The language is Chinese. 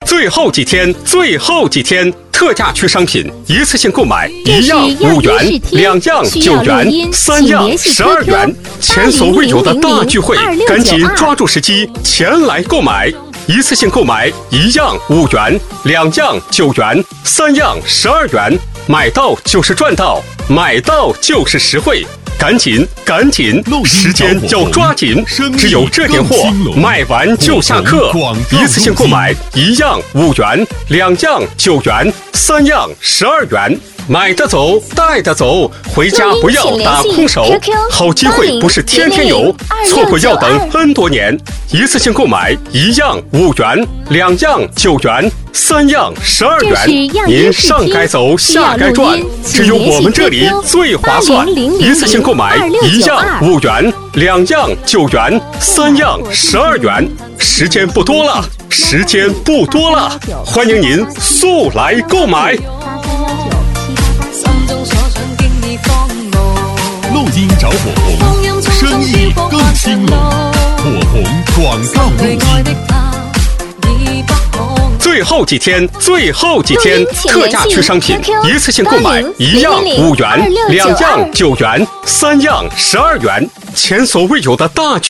最后几天，最后几天，特价区商品一次性购买1样5元，2样9元，3样12元，前所未有的大聚会，赶紧抓住时机前来购买。一次性购买1样5元，2样9元，3样12元，买到就是赚到，买到就是实惠。赶紧，赶紧，时间要抓紧，只有这点货，卖完就下课。一次性购买1样5元，2样9元，3样12元，买得走，带得走，回家不要打空手。好机会不是天天有，错过要等 N 多年。一次性购买1样5元，2样9元，3样12元，您上该走，下该赚，只有我们这里最划算。一次性购买1样5元，2样9元，3样12元，时间不多了，时间不多了，欢迎您速来购买。 录音找火红，生意更兴隆。火红广告录音。 最后几天，最后几天，特价区商品一次性购买1样5元，2样9元，3样12元，前所未有的大